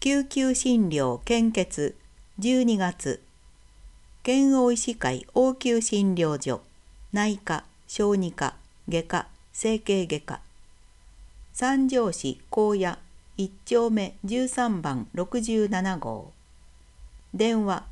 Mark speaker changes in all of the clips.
Speaker 1: 救急診療献血12月、県央医師会応急診療所、内科、小児科、外科、整形外科。三条市高野1丁目13番67号。電話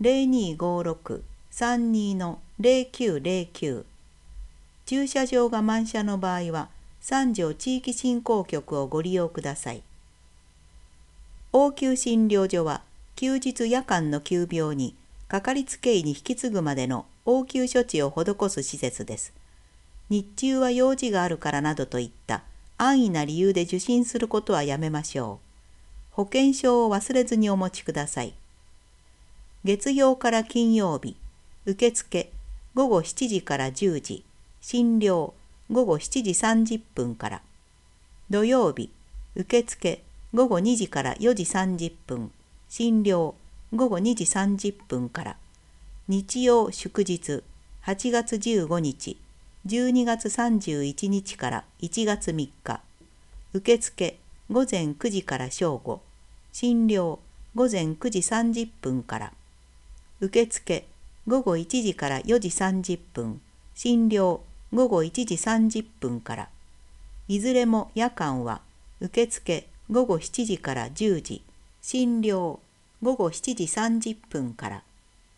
Speaker 1: 0256-32-0909。駐車場が満車の場合は、三条地域振興局をご利用ください。応急診療所は、休日夜間の急病に、かかりつけ医に引き継ぐまでの応急処置を施す施設です。日中は用事があるからなどといった安易な理由で受診することはやめましょう。保険証を忘れずにお持ちください。月曜から金曜日、受付午後7時から10時、診療午後7時30分から。土曜日、受付午後2時から4時30分、診療午後2時30分から。日曜祝日、8月15日、12月31日から1月3日。受付午前9時から正午、診療午前9時30分から。受付午後1時から4時30分、診療午後1時30分から。いずれも夜間は受付午後7時から10時、診療午後7時30分から。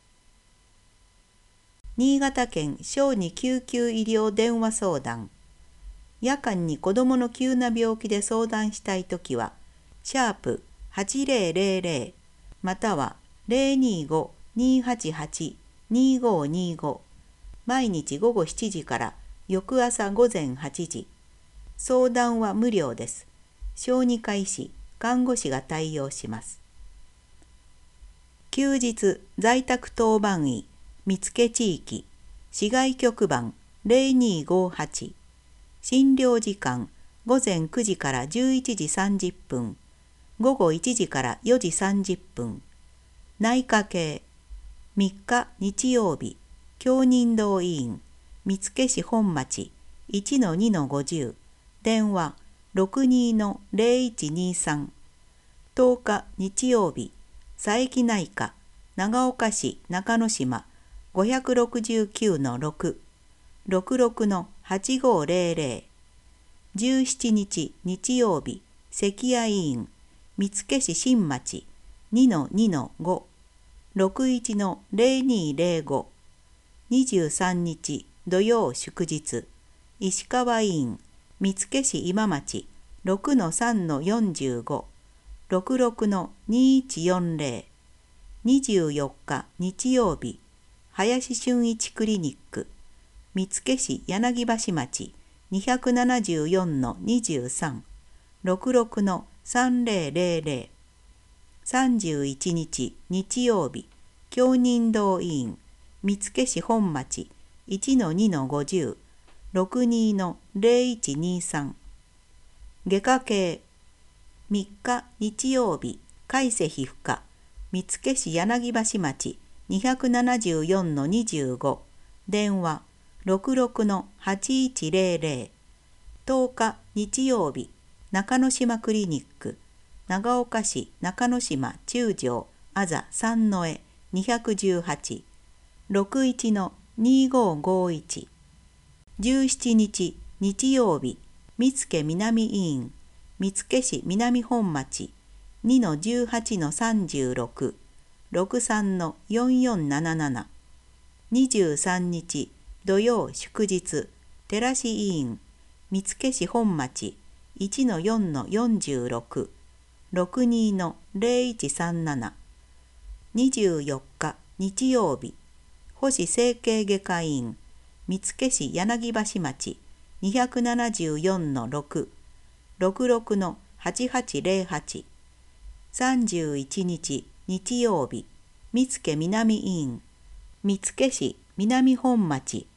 Speaker 1: 新潟県小児救急医療電話相談。夜間に子どもの急な病気で相談したいときは、#8000または025-288-2525。毎日午後7時から翌朝午前8時。相談は無料です。小児科医師、看護師が対応します。休日在宅当番医、見附地域、市外局番0258。診療時間午前9時から11時30分、午後1時から4時30分。内科系、3日日曜日、京人道医院、見附市本町 1-2-50。電話62-0123。10日日曜日、佐伯内科、長岡市中之島 569-6。66-8500。17日日曜日、関谷医院、見附市新町 2-2-5。61-0205。23日土曜祝日、石川医院、見附市今町 6-3-45。66-2140。24日日曜日、林俊一クリニック、見附市柳橋町 274-23。66-3000。31日日曜日、京人道医院、見附市本町 1-2-50。62-0123。外科系、3日日曜日、海瀬皮膚科、見附市柳橋町 274-25。電話66-8100。10日日曜日、中之島クリニック、長岡市中之島中条あざ三の絵218。61-2551。17日日曜日、見附南医院、見附市南本町 2-18-36。63-4477。23日土曜祝日、寺市医院、見附市本町 1-4-46。62-0137。24日日曜日、星整形外科医院、見附市柳橋町 274-6。66-8808。31日日曜日、見附南医院、見附市南本町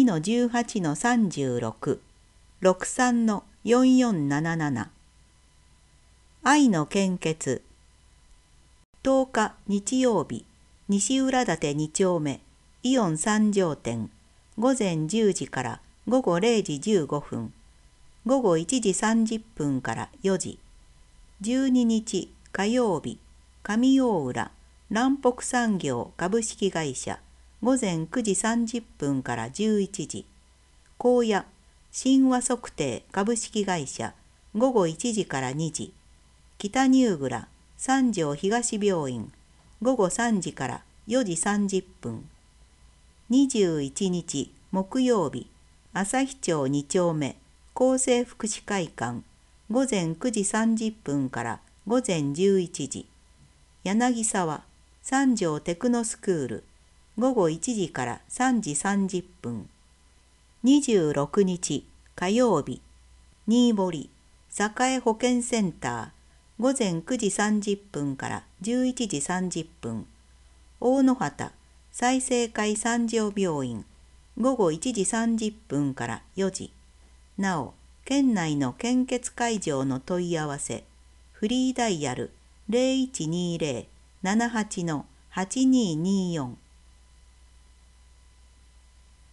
Speaker 1: 2-18-36。63-4477。愛の献血。10日日曜日、西浦館2丁目、イオン三条店、午前10時から午後0時15分、午後1時30分から4時。12日火曜日、上大浦卵北産業株式会社午前9時30分から11時。高野神話測定株式会社午後1時から2時。北新倉三条東病院午後3時から4時30分。21日木曜日、旭町2丁目厚生福祉会館午前9時30分から午前11時。柳沢三条テクノスクール午後1時から3時30分。26日火曜日、新堀栄保健センター午前9時30分から11時30分。大野畑済生会三条病院午後1時30分から4時。なお、県内の献血会場の問い合わせ、フリーダイヤル 0120-78-8224